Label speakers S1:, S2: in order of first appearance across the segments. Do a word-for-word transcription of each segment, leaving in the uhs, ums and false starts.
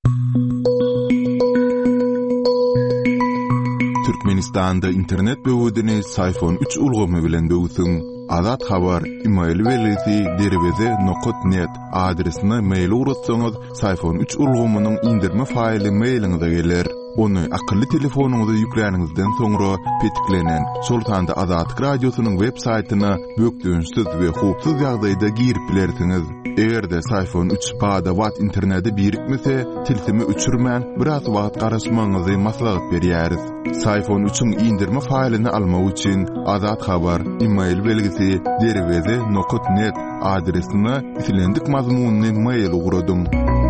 S1: Türkmenistanda internet böwüdini Sayfon üç ulgamy bilen böwüsüň. Azat habar email welesi derweze nokta net adresine mail urutsaňyz Sayfon üç ulgamynyň indirme faýly mailiňize geler. Onu akıllı telefonuňyza ýükläňizden soňra petiklenen Sultanda Azatlyk radiosynyň web saýtyna bökdüňsiz we hupsuz ýagdaýda girip bilersiňiz. Egerde Sayfon üç bada wat interneti birikmese, tilsimi üçürmän biraz wagt garaşmaňyzy maslahat berýäris. Sayfon üçüň indirme faýlyny almak üçin Azat habar email belgisi derweze nokta net adresine isilendik mazmunny mail ugrudum.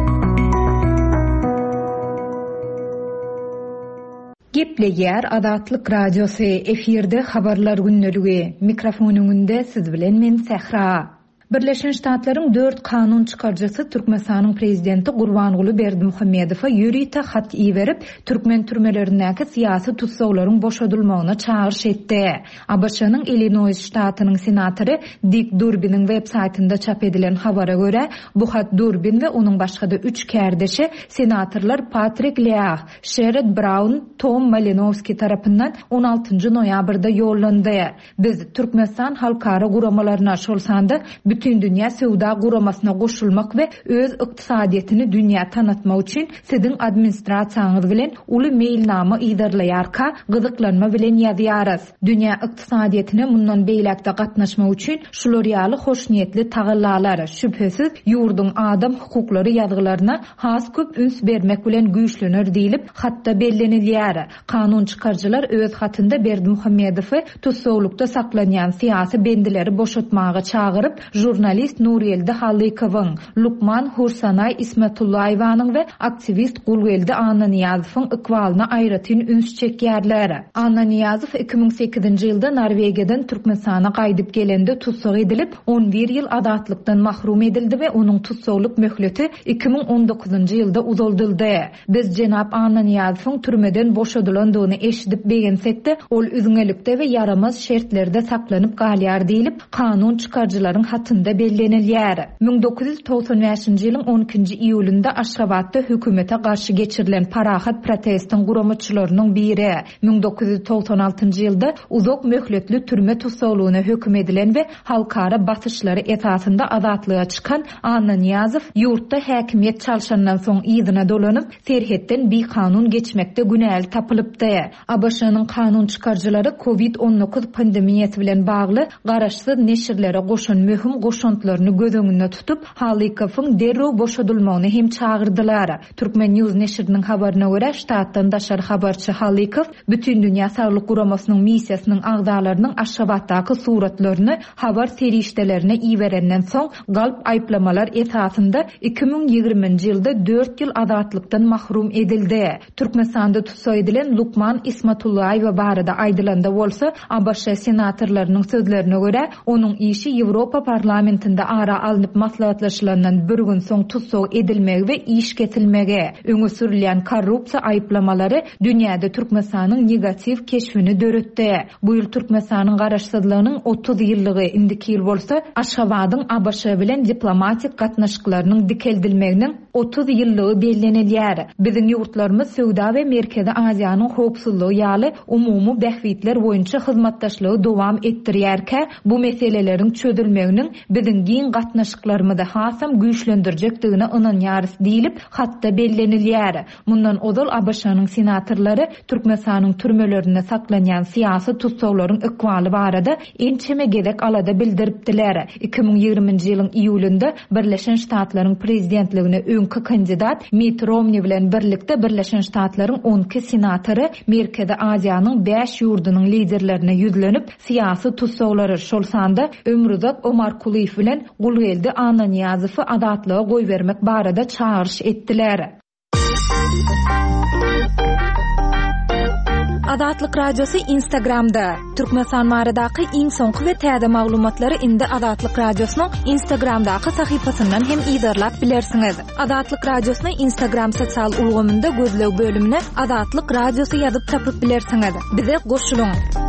S2: Gepleýär Azatlyk radiosu efirde habarlar günneligi. Mikrofonuňda siz bilen men Sehra. Birleşen Ştatlaryň dört kanun çykarjysy Türkmenistanyň prezidenti Gurbanguly Berdimuhammedowa ýürite hat iýerip türkmen türmelerindäki syýasy tutsaglaryň boşadylmagyna çağırş etdi. A B Ş'nyň Illinois ştatynyň senatory Dick Durbin'in web saýtynda çap edilen habara görä, bu hat Durbin we onuň başga da üç kärdeşi senatorlar Patrick Leahy, Sherrod Brown, Tom Malinowski tarapyndan on altynjy noýabrda ýollandy. Biz Türkmenistan halkara guramalaryna şolsanda bütün dünya sewda guramasına goşulmak we öz ykdysadyetini dünýä tanıtmak üçin sizin administrasiýaňyz bilen uly mailnama ýazarlaýarka gyzyklanma bilen ýazýarys. Dünýä ykdysadyetine mundan beýlekde gatnaşmak üçin şular ýaly hoşniýetli tagallalar şüphesiz ýurdun adam hukuklary ýazgylaryna has köp üns bermek bilen güýçlenir diýilip hatda bellenilýär. Kanun çykarjylar öz hatynda Berdimuhammedowy tutsaglykda saklanýan syýasy bendileri boşatmagy çağıryp jurnalist Nureldi Halykowyň, Lukman Hursanay Ismatullaýewanyň we aktivist Gulgeldi Anna Niyazowyň ykwalyna aýratyn üns çekýärler. Anna Niyazow iki bin sekizinji ýylda Norwegiýadan Türkmenistana gaýdyp gelende tutsag edilip on bir ýyl azatlykdan mahrum edildi we onuň tutsaglyk möhleti iki bin on dokuzunji ýylda uzaldyldy. Biz jenap Anna Niyazowyň türmeden boşadylandygyny eşidip beýensek-de ol üzüňelikde we yaramaz şertlerde saklanyp galýar diýilip kanun çykarjylaryň hatynda bellenilýär. bin dokuz yüz togson beşinji ýylyň on ikinji iýulynda Aşgabatda hökümete garşy geçirilen parahat protestiň guramçylarynyň biri bin dokuz yüz togson altynjy ýylda uzak möhletli türme tutsaglygyna höküm edilen we halkara basyşlary esasynda azatlyga çykan Anna Niyazow ýurtda häkimiýet çalşandan soň ýygyna dolanyp serhetden bir kanun geçmekde günäl tapylypdy. A B Ş'nyň kanun çykarjylary covid on dokuz pandemiýasy bilen bagly garaşsyz neşirlere goşan möhüm goşantlaryny gözüňünde tutup Halykowyň derrew boşadylmagyny hem çağırdylar. Türkmen News neşriniň habaryna görä, ştatdan daşar habarçy Halikow bütün dünýä saglyk guramasynyň missiýasynyň agdalarynyň Aşgabatdaky suratlaryny habar serişdelerine iýerenden soň galp aýplamalar esasynda iki bin ýygrimiňji ýylda dört ýyl azatlykdan mahrum edildi. Türkmenistanda tutsak edilen Lukman Ismatullaýew barada aýdylanda bolsa, A B Ş senatorlarynyň sözlerine görä, onuň işi Ýewropa parlamentinde ara alınıp maslahatlaşylandan bir gün soň tutsag edilmegi we iş getilmegi, öňe sürilýän korrupsiýa aýplamalary dünýäde Türkmenistanyň negativ keşfini döretdi. Bu ýyl Türkmenistanyň garaşsyzlygynyň otuz ýyllygy indiki ýyl bolsa, Aşgabatyň A B Ş bilen diplomatik gatnaşyklarynyň dikeldilmeginiň otuz ýyllygy bellenilýär. Biziň ýurtlarymyz Sewda we Merkezi Aziýanyň howpsuzlygy ýaly umumy bähwitler boýunça hyzmatdaşlygy dowam etdirýärkä, bu meseleleriň çözülmeginiň biziň giň gatnaşyklarymyzda hasam güýçlendirjekdigine ynanýarys diýilip hatda bellenilýär. Mundan ozal A B Ş'nyň senatorlary Türkmenistanyň türmelerinde saklanýan syýasy tutsaklaryň ykwaly barada ençeme gerek alada bildiripdiler. iki bin ýygrimiňji ýylyň iýulynda Birleşen Ştatlaryň prezidentligine öňkü kandidat Mitt Romney bilen birlikde Birleşen Ştatlaryň on iki senatory Merkezi Aziýanyň beş ýurdunyň liderlerine ýüzlenip syýasy tutsaklary şolsanda Ömrüzak Omar Kuliýew bilen Gulgeldi Anna Niyazowy azatlyga goý bermek barada çağırş etdiler. Azatlyk radiosu Instagramda. Türkmenistan baradaky iň soňky we täze maglumatlary indi Azatlyk radiosynyň Instagramdaky sahypasyndan hem ýazarlap bilersiňiz. Azatlyk radiosyny Instagram sosial ulgamynda gözlew bölümine Azatlyk radiosu ýazyp tapyp bilersiňiz. Bize goşulyň.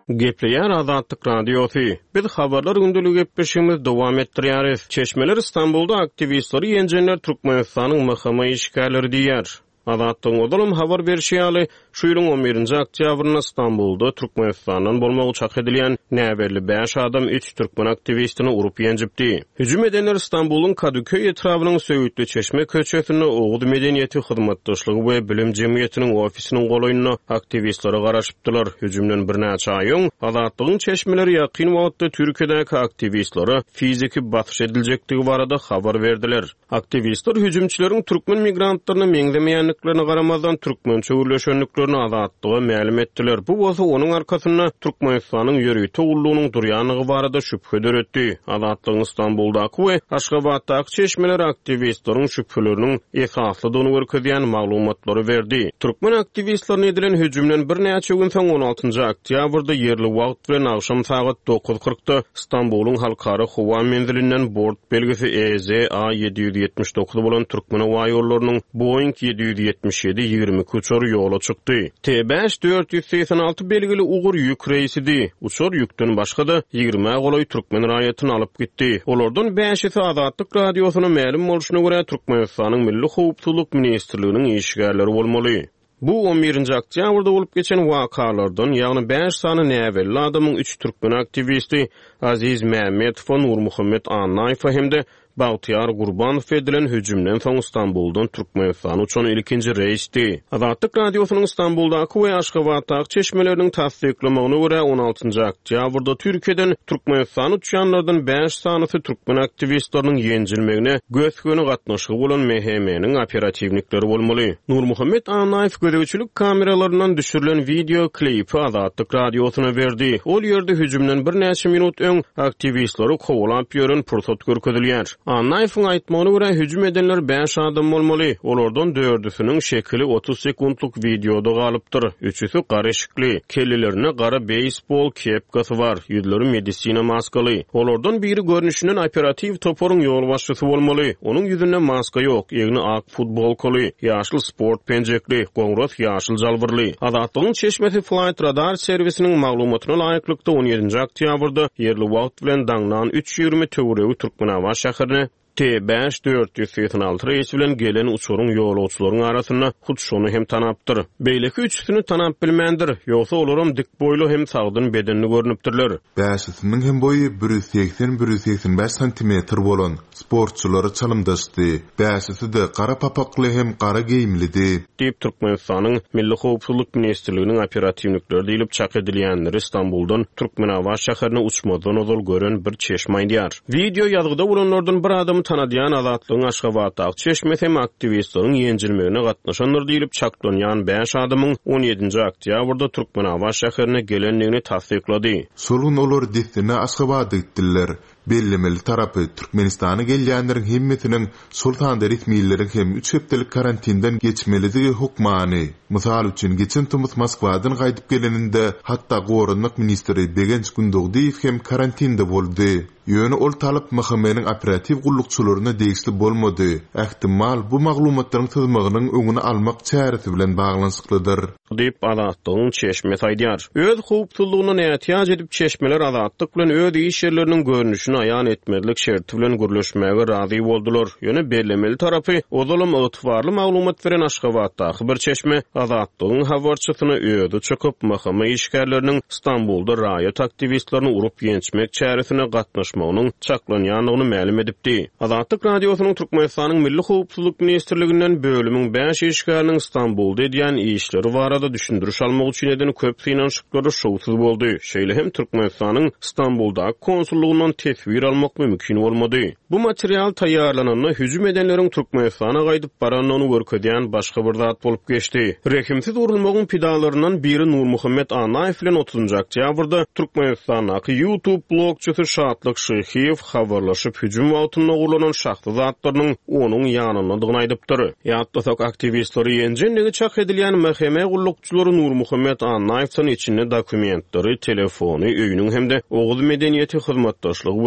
S3: Gepleýär Azatlyk Radiosu. Biz habarlar gündüligi gepleşigimizi dowam etdirýäris. Çeşmeler İstanbulda aktivistleri ýenjenler Türkmenistanyň mahkama işgärleri diýär. Azatlyň odalym habar berýär, şu ýylyň on birinji oktýabryna İstanbulda Türkmenistanyň bolmagy çak edilýän näberli beş adam üç türkmen aktivistini urup ýenjipdi. Hüjüm edenler İstanbul'un Kadıköy etrawynyň Söğütlü Çeşme köçesini Oğuz Medeniýeti Hyzmatdaşlygy we Bilim Jemgyýetiniň ofisiniň golaýyna aktivistlere garaşypdylar. Hüjümden bir näçe ay öň Azatlygyň çeşmeleri ýakyn wagtda Türkiýedäki aktivistlere fiziki batyş ediljekdigi barada habar berdiler. Aktivistler hüjümçileriň türkmen migrantlaryny meňzemeýänliklerine garamazdan türkmen çöwürleşenliklerini azatlyga ma'lum etdiler. Bu bolsa onuň arkasynda Türkmenistanyň ýörüýte ullugynyň durýanygy barada şüphe döretdi. Azatlygyň İstanbuldaky we Aşgabatdaky çeşmeler aktivistleriň şüpheleriniň esaslydygyny görkezýän maglumatlary berdi. Türkmen aktivistlerine edilen hüjümden bir näçe gün soň on altyncı oktýabrda ýerli wagt bilen akşam saat dokuz qirqda İstanbul'un halkara howa menzilinden bort belgisi E Z A yedi yüz ýetmiş dokuz bolan türkmen howa ýollarynyň Boeing yedi yüz ýetmiş ýedi ýigirmi uçory ýola çykdy. T beş dört yüz seksen alty belgili ugur ýük reisidi. Uçor ýükden başga da ýigirmi goloý türkmen raýatyny alyp gitdi. Olardan beşisi Azatlyk Radiosyna ma'lum bolşuna görä Türkmenistanyň Milli Howpsuzlyk Ministrliginiň işgärleri bolmaly. Bu on birinji oktýabrda bolup geçen wakalardan, ýagny beş sany näwelli adamyň üç türkmen aktivisti Aziz Mehmetow, Nurmuhammed Anaýew hemde Bagtyar Gurbanow edilen hüjümden soň İstanbuldan Türkmenistan üçin ilkinji reisdi. Azatlyk Radiosynyň İstanbuldaky we Aşgabatdaky çeşmeleriniň tasdiklamagyna görä on altyncı oktýabrda Türkiýeden Türkmenistan uçanlardan beş sanysy türkmen aktivistleriniň ýenjilmegine gösköni gatnaşygy bolan M H M'niň operativnikleri bolmaly. Nurmuhammed Anaýew görüçülük kameralarynyň düşürilen video klipi Azatlyk Radiosyna berdi. Ol ýerde hüjümden bir näçe minut öň aktivistleri kowalap ýören pursat görkezilýär. Anaýewiň aýtmagyna görä hüjüm edenler beş adam bolmaly. Olardan dördüsiniň şekli otuz sekundluk videoda galypdyr. Üçüsi gara şikli, kellelerine gara beysbol kepkasy bar, ýüzleri medisina maskaly. Olardan biri görnüşinden operativ toporyň ýol başçysy bolmaly. Onuň ýüzünde maska ýok, ýegni ak futbolkaly, ýaşyl sport penjekli, goňras ýaşyl jalbyrly. Azatlygyň çeşmesi Flight Radar servisiniň maglumatyna laýyklykda on ýedinji oktýabrda ýerli wagt bilen daňlan üç ýigirmi töweregi Türkmenawa şäherine T beş dört yüz seksen alty reis bilen gelen uçuryň ýolagçylaryň arasynda hut şonu hem tanapdyr. Beýleki üçsini tanap bilmendir, ýogsa olaram dik boýly hem sagdyn bedenli görnüpdirler.
S1: Beşisiniň hem boýy bir yüz seksen bir yüz seksen beş santimetr bolan sportçylary çalymdaşdy. Beşisi de gara papakly hem gara geyimlidi. Diýip Türkmenistanyň Milli Howpsuzlyk Ministrliginiň operativnikleri diýilip çak edilýänler İstanbuldan Türkmenawa şäherine uçmadan ozal gören bir çeşme aýdýar. Video ýazgyda bolanlardan bir adam tanadyan Azatlygyň Aşgabatdaky çeşmesi hem aktivistleriň ýenjilmegine gatnaşanlar diýilip çaklanýan beş adamyň on ýedinji oktýabrda Türkmenawa şäherine gelenligini tasdiklady. Solun olar destine Aşgabatda gitdiler. Bellemeli tarapy Türkmenistana gelýänleriň hemmetiniň sultan resmiýetleri hem üç hepdelik karantindan geçmeligi hukmany. Mysal üçin geçen tümüs Moskwadan gaýdyp geleninde hatda Gorunlyk ministri Begenç Gündogdiýew hem karantinde boldy. Ýöne ol talyp mahkemeniň operativ gullukçylaryna degişli bolmady. Ähtimal bu maglumatlaryň tızmagynyň öňüne almak çäresi bilen baglanşyklydyr. Diýip Azatlygyň çeşmesi aýdýar. Öz howpsuzlygyna näýetýaj edip çeşmeler Azatlyk bilen öz iş ýerleriniň görnüşini aýan etmezlik şerti bilen gürleşmäge razy boldular. Ýöne bellemeli tarapy ozalym ygtybarly maglumat beren Aşgabatdaky bir çeşme Azatlygyň habarçysyna öýde çykyp mahkama işgärleriniň İstanbulda raýat aktivistlerini urup ýençmek çäresine gatnaşmagynyň çaklanýanlygyny ma'lum edipdi. Azatlyk Radiosynyň Türkmenistanyň Milli Howpsuzlyk Ministrliginden bölümüň beş işgäriniň İstanbulda edýän işleri barada düşündürüş almak üçin eden köp finanşyklary şowsuz boldy. Şeýle hem Türkmenistanyň İstanbulda konsullugynyň tesbir almak mümkin bolmady. Bu material taýýarlananda hüjüm edenleriň Türkmenistana gaýdyp baranyny görkezýän başga bir zat bolup geçdi. Rekimsiz urulmagyň pidalaryndan biri Nurmuhammed Anaýew bilen otuzunji oktýabrda Türkmenistanaky YouTube blogçysy Şatlyk Şyhyýew habarlaşyp hüjüm wagtynda gulanan şahsy zatlarynyň onuň ýanyndadygyny aýdypdyr. Ýatdasak aktivistleri ýenjenligi çak edilýän mahkeme gullukçylary Nurmuhammed Anaýewň içinde dokumentleri, telefony, öýüniň hemde Oğuz Medeniýeti Hyzmatdaşlygy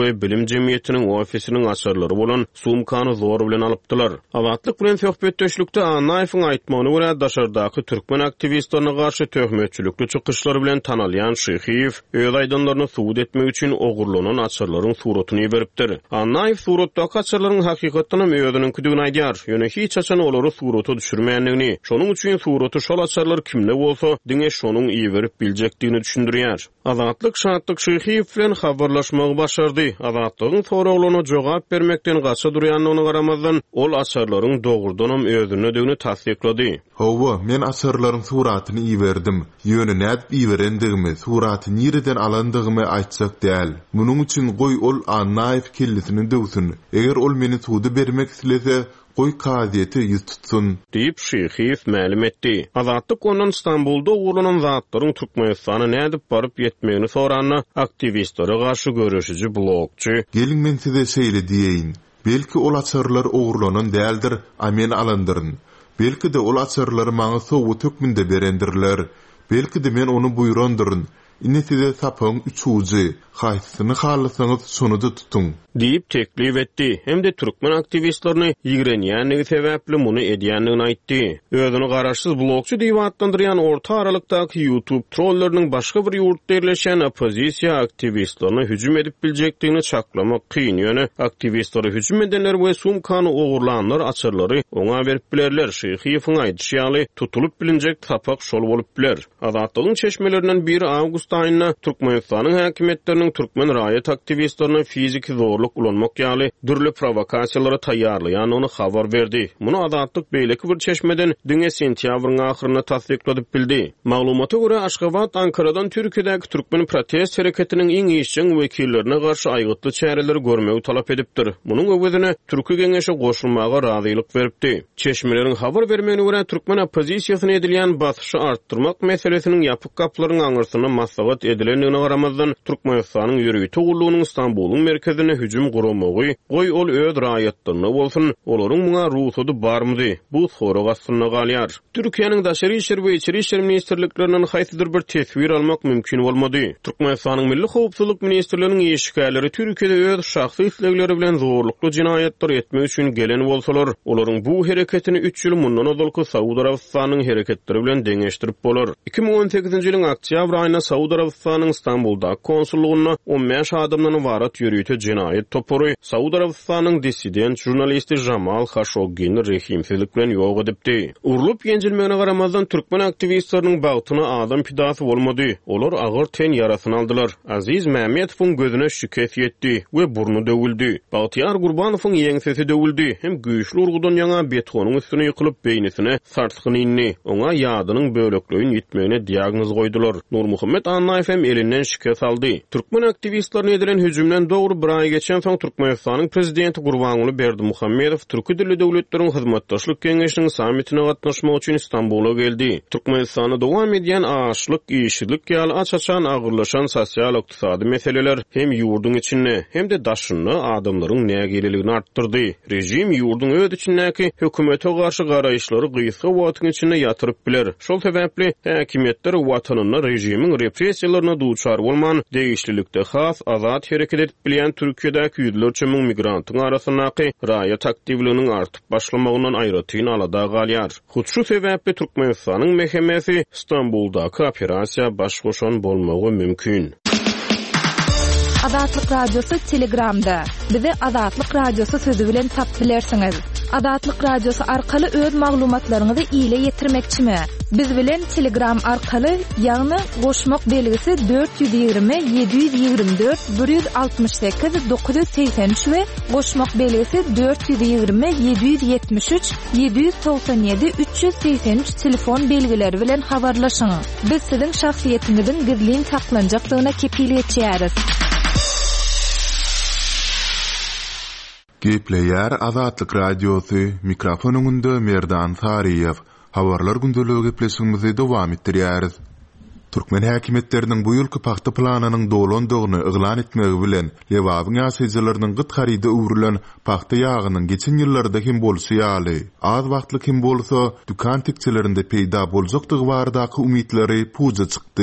S3: we Bilim Jemiyetiniň ofisiniň açarlary bolan Sumkany zor bilen alypdylar. Azatlyk bilen söhbetdeşlikde Anaýewiň aýtmagyna görä daşardaky türkmen aktivistlerine garşy töhmetçilikli çykyşlar bilen tanalýan Şeýhiýew öz aýdanlaryny suwut etmek üçin ogurlanan açarlaryň suratyny beripdir. Anaýew suratdaky açarlaryň hakykatdan özüniň küdügini aýdýar. Ýöne hiç açan olary suraty düşürmeýändigini, şonuň üçin suraty şol açarlar kimle bolsa diňe şonuň iý berip biljekdigini düşündirýär. Azatlyk şatlyk Şeýhiýew bilen habarlaşmagy başardy. Azatlygyň soraglanyna jogap bermekden gaça durýanlygyna garamazdan ol açarlaryň dogrudanam özüne döwni tasdiklady.
S1: Hawa, men açarlaryň suratyny iý berdim. Ýöne nädip iý berendigimi, suraty nireden alandygymy aýtsak däl. Munuň üçin goý ol Anaýew kellisini döwsün. Eger ol meni suwdy bermek islese, goý kaziýeti ýüz tutsun
S3: diýip Şeýhiýew ma'lum etdi. Azatlyk onuň İstanbulda ugrulan zatlaryň Türkmenistana nädip baryp ýetmegini soranna aktivistlere garşy görüşüji blogçy.
S1: Gelin men size şeýle diýeýin. Belki ol açarlar ugurlanan däldir, a men alandyryn. Belki de ol açarlar maňa sowu tökmünde berendirler. Belki de men onu buýrandyryn. Ine size sapyň üçüji, haýsyny halasaňyz şonu da tutun
S3: diýip teklif etdi. Hem de türkmen aktivistlerini ýigrenýänligi sebäpli muny edýänligini aýtdy. Özüni garaşsyz blogçy diýip adlandyrýan orta aralykdaky YouTube trolleriniň başga bir ýurtda ýerleşen opozisiýa aktivistlerini hüjüm edip biljekdigini çaklamak kyn. Ýöne aktivistleri hüjüm edenler we Sumkany ogurlanlar açarlary oňa berip bilerler. Şeýhiýewiň aýdýaly tutulup bilinjek tapak şol bolup biler. Azatlygyň çeşmelerinden biri awgust aýyna Türkmenistanyň häkimetleriniň türkmen raýat aktivistlerine fiziki zorluk ulanmak ýaly dürli provokasiýalary taýýarlaýanyny habar berdi. Muny Azatlyk beýleki bir çeşmeden diňe sentýabryň ahyryna tasdikladyp bildi. Maglumata görä Aşgabat Ankaradan Türkiýedäki türkmen protest hereketiniň iň işçiň wekillerine garşy aýgytly çäreleri görmegi talap edipdir. Munyň öwedine Türkiýe Geňeşi goşulmaga razylyk beripdi. Çeşmeleriň habar bermegine görä türkmen opozisiýasyna edilýän basyşy artdyrmak meselesiniň ýapyk gaplaryň aňyrsyna maslahat edilendigine garamazdan Türkmenistanyň ýürüýti ugurlugynyň Istanbulyň merkezine hüjüm guramagy, goý ol öz raýatlaryna bolsun, olaryň muňa ruhsady barmydy? Bu soragy aslynda galýar. Türkiýanyň daşary işler we içeri işler ministrliklerinden haýsydyr bir tesbir almak mümkin bolmady. Türkmenistanyň Milli Howpsuzlyk ministrliginiň ýeşikleri Türkiýede öz şahsy islegleri bilen zorlukly jinaýatlar etmek üçin gelen bolsalar, olaryň bu hereketini üç ýyl mundan odalky Saudy Arabistanyň hereketleri bilen deňeşdirip bolar. iki ming on sekizinji ýylyň oktýabr aýyna Saudy Arabistanyň Istanbulda konsullugyna on beş adamdan ibarat ýürüýte jinaýat topory Saudy Arabistanyň dissident jurnalisti Jamal Khashoggi'ni rehimsizlik bilen ýok edipdi. Urulup ýenjilmegine garamazdan türkmen aktivistleriniň bagtyna adam pidasy bolmady. Olar agyr ten yarasyny aldylar. Aziz Mämmedowyň gözüne şüket ýetdi we burnu döwüldi. Bagtyar Gurbanowyň ýeňsesi döwüldi. Hem güýçli urgudan ýaňa betonyň üstüne ýykylyp beýnisine sartgyny inni. Oňa ýadynyň böleklüğün ýitmegine diagnoz goýdular. Nurmuhammed Anaýew hem elinden şüket aldy. Türkmen aktivistlerine edilen hüjümden dogry bir ay geçen soň Türkmenistanyň prezidenti Gurbanguly Berdimuhammedow türki dilli döwletleriň hyzmatdaşlyk keňeşiniň sammitine gatnaşmak üçin Istanbula geldi. Türkmenistanyň dowam edýän açlyk, işçilik ýaly açaçan agyrlaşan sosial-ykdysady meseleler hem ýurduň içinde hem de daşynly adamlaryň nägililigini artdyrdy. Rejim ýurduň öz içindäki hökümete garşy garaýşlary gysga wagtyň içinde ýatyryp biler. Şol sebäpli häkimetler watanyna rejimiň repressiýalaryna duçar bolman degişlilikde has azat hereket edip bilýän Türkiýedäki ýüzlerçe müň migrantyň arasynaky raýat aktivliginiň artyp başlamagynyň aýratyn alada galýar. Hut şu sebäpli Türkmenistanyň mehkemesi Istanbuldaky operasiýa baş goşan bolmagy mümkin.
S2: Azatlyk radiosu Telegramda. Bizi Azatlyk radiosu sözü bilen tap bilersiňiz. Azatlyk radiosu arkaly öz maglumatlaryňyzy ýyla ýetirmekçimi? Biz bilen Telegram arkaly ýagny goşmak belgisi dört yüz ýygrimi yedi yüz ýygrimi dört bir yüz altmış sekiz dokuz yüz seksen üç we goşmak belgisi dört yüz ýygrimi yedi yüz ýetmiş üç yedi yüz doksan ýedi üç yüz seksen üç telefon belgileri bilen habarlaşyň. Biz siziň şahsiýetiňiziň gizlin saklanjakdygyna kepillik etýäris.
S1: Gepleýär Azatlyk radiosu, mikrofonuňda Merdan Sariýew. Habarlar gündöligi gepleşigimizi dowam etdirýäris. Türkmen häkimetleriniň bu ýylky paxta planynyň dolandygyny yglan etmegi bilen Lewabyň ýasyjylarynyň gyt haryda öwrülen paxta ýagynyň geçen ýyllarda hem bolsa ýaly. Az wagtlyk hem bolsa dukan tekçilerinde peýda boljakdygy baradaky umytlary puja çykdy.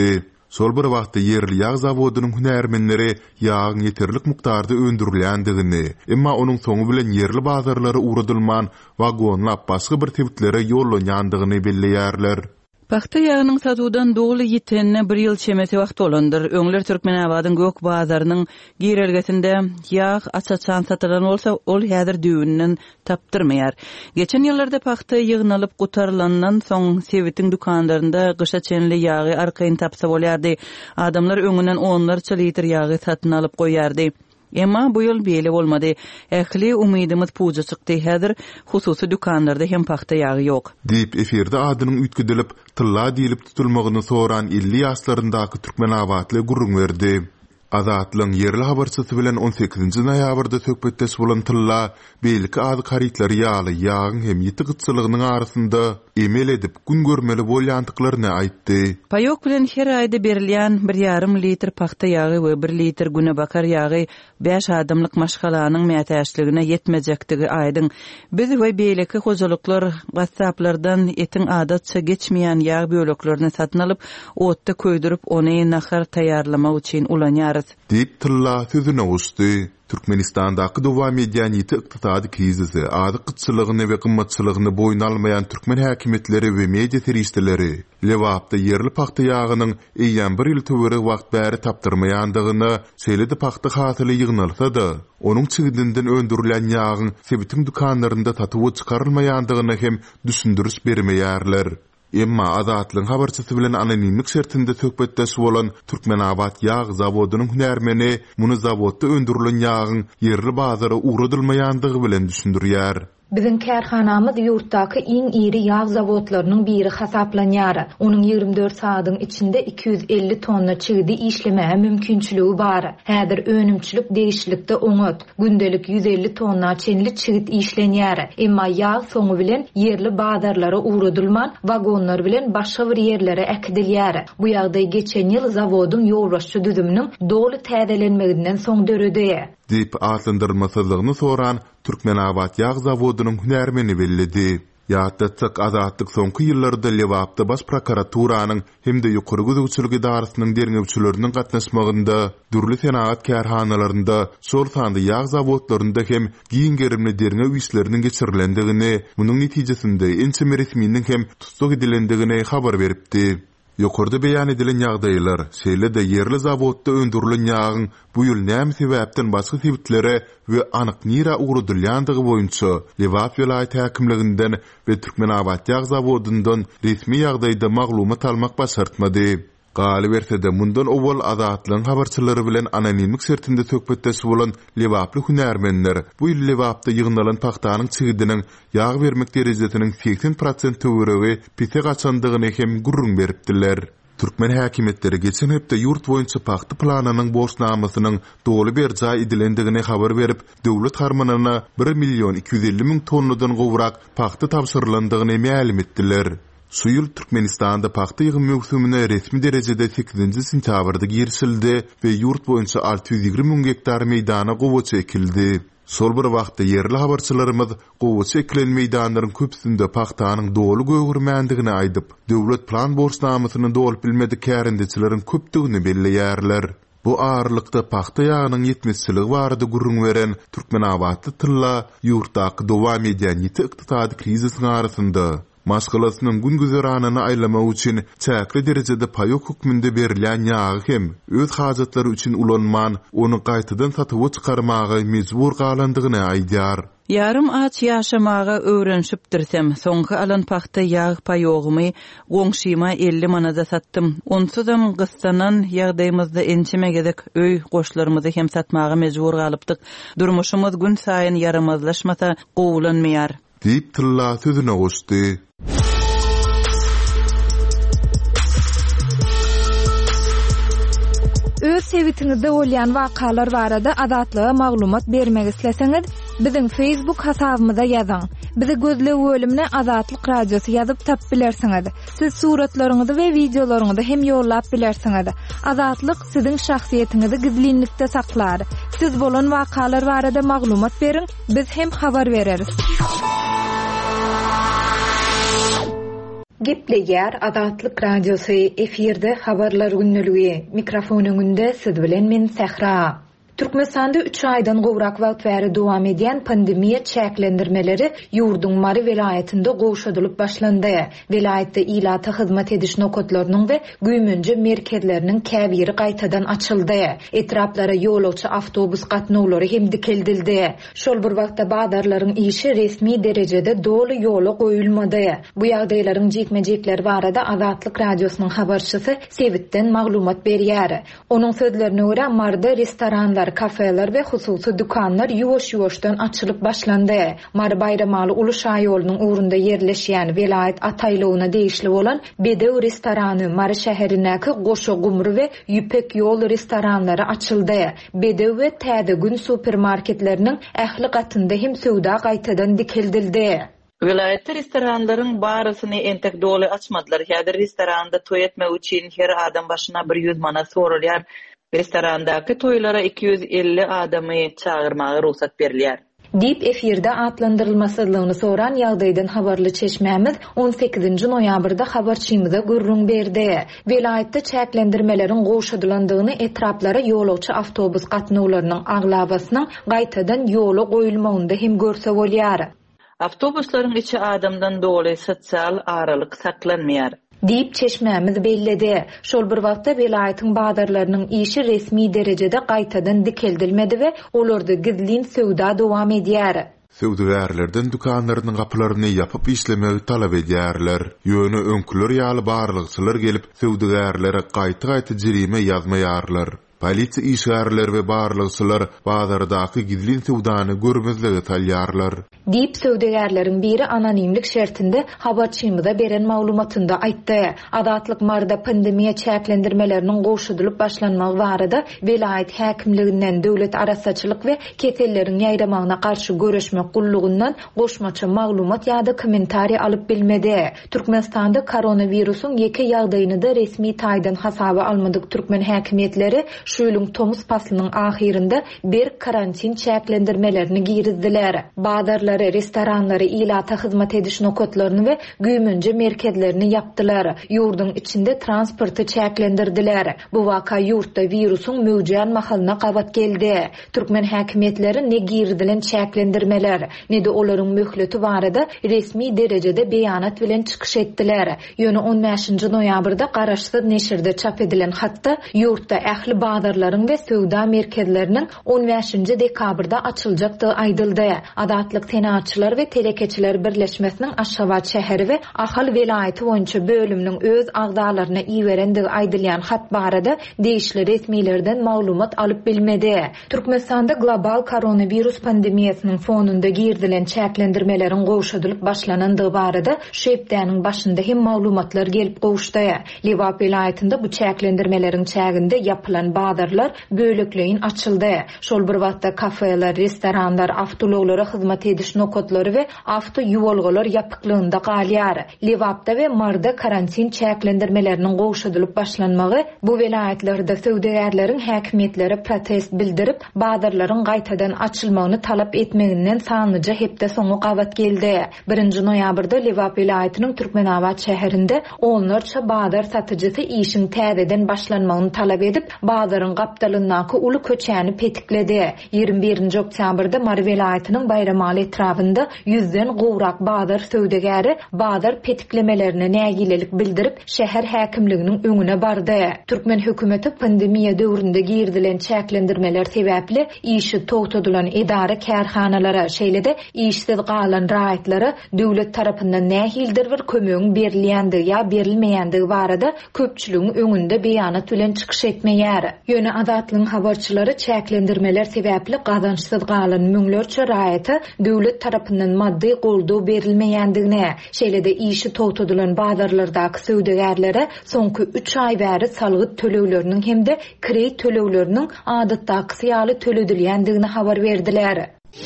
S1: Sol bir wagtda yerli ýağ zawodynyň hünärmenleri ýagyň ýeterlik mukdarda öndürilýändigini, emma onuň soňu bilen yerli bazarlara uğradylman wagonlap başga bir tebitlere ýollanýandygyny belleýärler.
S4: Paxta ýagynyň satudan dogly ýitenne bir ýyl çemesi wagt bolandyr. Öňler Türkmenabadyň gök bazarynyň girelgesinde ýağ açaçan satylan bolsa, ol häzir düýünden tapdyrmaýar. Geçen ýyllarda paxta ýygnalyp gutarlandan soň Sewitiň dukanlarynda gysha çenli ýagy arkaýyn tapsa bolýardy. Adamlar öňünden onlarça litr ýagy satyn alyp goýardy. Emma bu yıl beýle bolmady. Ähli umydymyz puja çykdy. Häzir hususy dukanlarda hem paxta ýagy ýok.
S1: Diýip eferde adynyň üýtgüdilip tylla diýilip tutulmagyny soran elli ýaşlaryndaky türkmenawatly gurrun berdi. Azatlyň yerli habarçysy bilen on sekizinji noýabrda söhbetdeş bolan tylla beýleki ady haritler ýaly ýagyň hem ýiti gytçylygynyň arasynda emel edip gün görmeli bolýandyklaryny aýtdy.
S4: Paýok bilen her aýda berilýän bir ýarym litr paxta ýagy we bir litr güne bakar ýagy beş adamlyk maşgalanyň mätäçligine ýetmejektigi aýdyň. Biz we beýleki hojalyklar WhatsApplardan etiň adatça geçmeýän ýağ böleklerini satyn alyp, otda köýdürip ony nahar taýýarlamak üçin ulanýar.
S1: Diýip tylla sözüne uçdy. Türkmenistandaky dowam edýän ýiti ykdysady krizisi, ady gytçylygyny we gymmatçylygyny boyun almayan türkmen häkimetleri we media teristleri Lewapda yerli paxta ýagynyň eýýän bir ýyl töwere wagt bäri tapdyrmaýandygyny, selidi paxta hasyly ýygnalsa-da, onuň çygydynyň öndürilen ýagyň Sewitiň dukanlarynda tatyp çykarylmaýandygyny hem düşündürüş bermeýärler. Emma Azatlyň habarçysy bilen anonimlik şertinde söhbetdeş bolan Türkmenabad ýağ zawodynyň hünärmeni muny zawodda öndürilen ýagyň yerli bazara uğradylmaýandygy bilen düşündirýär.
S2: Bizim kärhanamyz ýurtdaky iň iri ýağ zawodlarynyň biri hasaplanýar. Onuň ýygrimi dört saatyň içinde iki yüz elli tonna çygydy işlemäge mümkinçiligi bar. Häzir önümçilik değişiklikde oňat. Gündelik yüz elli tonna çenli çygyt işlenýär. Emma ýağ soňu bilen yerli bazarlara uğradylman wagonlar bilen başga bir ýerlere äkdilýär. Bu ýagdaý geçen ýyl zawodyň ýolbaşçy düzüminiň dogly täzelenmeginden soň döredýär.
S1: Diýip atlandyrylmasyzlygyny soran Türkmenabad ýağ zawodynyň hünärmeni bellidi. Ýatdatsyk azatlyk soňky ýyllarda Lewapda baş prokuraturanyň hemde ýokary gözegçilik idarasynyň derňewçileriniň gatnaşmagynda dürli senagat kärhanalarynda şol sandy ýağ zawodlarynda hem giň gerimli derňew işleriniň geçirilendigini, munyň netijesinde ençe resminiň hem tutsak edilendigini habar beripdi. Ýokarda beýan edilen ýagdaýlar, şeýle-de yerli zawodda öndürilen ýagyň bu ýyl näme sebäpden başga sebitlere we anyk nira uğradylýandygy boýunça Lewap vilayaty häkimliginden we Türkmenabad ýağ zawodundan resmi ýagdaýda maglumat almak başartmady. Galy bersede mundan owal Azatlyň habarçylary bilen anonimlik şertinde söhbetdeş bolan Lewaply hünärmenler bu ýyl Lewapda ýygnalan paxtanyň çygydynyň ýağ bermek derejesiniň seksen prosent töweregi pite gaçandygyny hem gurrun beripdiler. Türkmen häkimetleri geçen hepde ýurt boýunça paxta planynyň boşnamasynyň dogly berjä edilendigini habar berip, döwlet harmanyna bir milyon iki yüz elli min tonnadan gowrak paxta tapşyrylandygyny ma'lum etdiler. Şu ýyl Türkmenistanda paxta ýygymy mögsümine resmi derejede sekizinji sentýabrda girişildi we ýurt boýunça alty yüz ýigri min hektar meýdana gowa çekildi. Sol bir wagtda yerli habarçylarymyz gowa çekilen meýdanlaryň köpsinde paxtanyň dogly göwürmändigini aýdyp, döwlet plan boşnamasyny dolup bilmedi kärindeçileriň köpdigini belleýärler. Bu ağırlykda paxta ýagynyň ýetmezçiligi barada gurrun beren Türkmenabadly tylla ýurtdaky dowam edýän ýiti ykdysady krizisiň arasynda maşgalasynyň gün güzeranyny aýlamak üçin çäkli derejede paýok hukmynda berilýän ýagy hem öz hajatlary üçin ulanman, ony gaýtadan satyp çykarmagy mejbur galandygyny aýdýar.
S4: Yarım aç yaşamağa öwrenşipdirsem, soňky alan paxta ýağ paýogymy goňşyma elli manada sattym. Onsuzam gystanan ýagdaýymyzda ençime gedek öý goşlarymyzy hem satmaga mejbur galypdyk. Durmuşymyz gün saýyn yaramazlaşmasa gowulanmaýar.
S1: Diýip tylla sözüne goşdy.
S2: Öz sevitiňizde bolýan wakalar barada azatlyga maglumat bermek isleseňiz, biziň Facebook hasabymyza ýazyň. Bizi gözle bölümine Azatlyk Radiosu ýazyp tap bilersiňiz. Siz suratlaryňyzy we videolaryňyzy hem ýollap bilersiňiz. Azatlyk siziň şahsiýetiniňizi gizlinlikde saklar. Siz bolan wakalar barada maglumat beriň, biz hem habar bereriz. Gepleýär Adatlyk Radiosu efirde habarlar günnülügi. Mikrofon öňünde siz bilen men Sehra. Türkmenistanda üç aydan gowrak wagt bäri dowam edýän pandemiýa çäklendirmeleri ýurdun Mary vilayetinde goşadylyp başlandy. Vilayetde ilata hyzmat ediş nokatlarynyň we güýmünje merkezleriniň käbiri gaýtadan açyldy. Etraplara ýolawçy awtobus gatnawlary hem dikildildi. Şol bir wagtda badarlaryň işi resmi derejede doly ýola goýulmady. Bu ýagdaýlaryň jekmejekleri barada Adatlyk Radiosynyň habarçysy Sebitden maglumat berýär. Onuň sözlerine görä Marda restoranlar, kafeler ve hususy dükanlar ýuwaş-ýuwaşdan açylyp başlandy. Mary bayramaly Uluşa ýolunyň ugrunda ýerleşýän vilayet ataýlygyna değişli bolan Bedew restorany Mary şäherindäki Goşa Gumru we Ýüpek ýol restoranlary açyldy. Bedew we Tädegün supermarketleriniň ähli gatynda hem söwda gaýtadan dikildildi.
S4: Vilayetde restoranlaryň barasyny entek doly açmadylar. Häzir restoranda toý etmek üçin her adam başyna bir ýüz manat sorulýar. Restorandaky toýlara iki yüz elli adamy çağırmagy ruhsat berilýär.
S2: Dip efirde atlandyrylmasylygyny soran ýagdaýdan habarly çeşmämiz on sekizinji noýabrda habarçymyza gurrun berdi. Vilayetde çäklendirmeleriň goşadylandygyny, etraplara ýolawçy awtobus gatnawlarynyň aglabasynyň gaýtadan ýola goýulmagynda hem görse bolýar.
S4: Awtobuslaryň içi adamdan doly sosial aralyk saklanmaýar.
S2: Dip çeşmämiz belledi. Şol bir wagtda vilayetin badarlarynyň işi resmi derejede gaýtadan dikildilmedi we olarda gizlin söwda dowam edýär.
S1: Söwdägärlerden dükanlarynyň gapylaryny ýapyp işlemegi talap edýärler. Ýöne öňküler ýaly barlykçylar gelip söwdägärlere gaýta-gaýta jirime ýazmaýarlar. Polisiýa işgärleri we barlykçylar badardaky gizlin söwdany görmezligi talýarlar.
S2: Dip söwdägärleriň biri anonimlik şertinde habarçymyza beren maglumatynda aýtdy. Adatlyk Marda pandemiýa çäklendirmeleriniň goşadylyp başlanmagy barada vilayet häkimliginden döwlet arasaçylyk we ketelleriň ýaýramagyna garşy göreşmek gullugyndan goşmaça maglumat ýa-da kommentari alyp bilmedi. Türkmenistanda koronawirusyň ýeke ýagdaýyny da resmi taýdan hasaba almadyk türkmen häkimetleri şu ýylyň tomuz faslynyň ahirinde bir karantin çäklendirmelerini girizdiler. Badarlar restoranlary ilata hyzmat ediş nokatlaryny we güýmünje merkezlerini yapdylar. Ýurdun içinde transporty çäklendirdiler. Bu waka ýurtda virusyň möwjüdan mahalyna gabat geldi. Türkmen häkimetleri ne girdilen çäklendirmeler, ne de olaryň möhleti barada resmi derejede beýanat bilen çykyş etdiler. Ýöne on beşinji noýabrda garaşsyz neşirde çap edilen hatda ýurtda ähli badarlaryň we söwda merkezleriniň on beşinji dekabrda açyljakdy aýdyldy. Adatlyk Senaatçylar we Telekeçiler Birleşmesiniň Aşgabat şäheri we Ahal vilayeti boýunça bölüminiň öz agdalaryna iýerendigi aýdylýan hat barada değişli resmilerden maglumat alyp bilmedi. Türkmenistanda global koronavirus pandemiýasynyň fonunda girdilen çäklendirmeleriň goşadylyp başlanandygy barada şu hepdäniň başynda hem maglumatlar gelip gowuşdy. Liwap vilayetinde bu çäklendirmeleriň çäginde yapylan badarlar bölekleýin açyldy. Şol bir wagtda kafeler, restoranlar, awtologlara hyzmat ediş nokatlary we awto ýuwalgalar ýapyklygynda galýar. Liwapda we Marda karantin çäklendirmeleriniň goşadylyp başlanmagy bu vilayetlerde söwdägärleriň häkimetlere protest bildirip badarlaryň gaýtadan açylmagyny talap etmeginden sanyja hepde soňa gabat geldi. birinji noýabrda Liwap vilayetiniň Türkmenabad şäherinde onlarça badar satyjysy işin täzeden başlanmagyny talap edip badaryň gapdalyndaky uly köçäni petikledi. ýygrimi birinji oktýabrda Mary vilayetiniň bayramaly etrafında yüzden gowrak badar söwdägäri badar petiklemelerini nägilelik bildirip şäher häkimliginiň öňüne bardy. Türkmen hökümeti pandemiýa döwründe girdilen çäklendirmeler sebäpli işi togtadylan idara kärhanalara şeýlede işsiz galan raýatlara döwlet tarapyndan nähildir bir kömegiň berilýändigi ýa berilmeýändigi barada köpçüligiň öňünde beýanat bilen çykyş etmeýär. Ýöne adatlyň habarçylary çäklendirmeler sebäpli gazançsyz galan müňlerçe raýata döwlet tarapyndan maddi goldaw berilmeýändigine, şeýlede işi togtadylan badarlardaky söwdägärlere soňky üç ay bäri salgyt tölegleriniň hemde kredit tölegleriniň adatdaky ýaly töledilýändigine habar berdiler.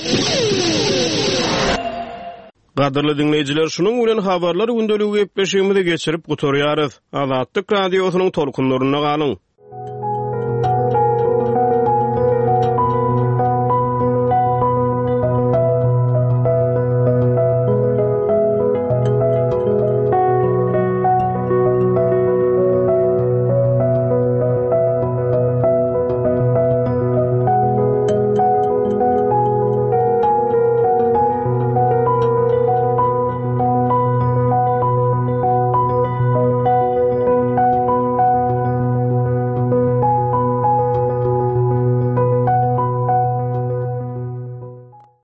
S3: Gadyrly dinleyijiler, şunuň bilen habarlar gündeligi gepleşigimizi geçirip gutarýarys. Adatlyk radiosynyň tolkunlaryna galyň.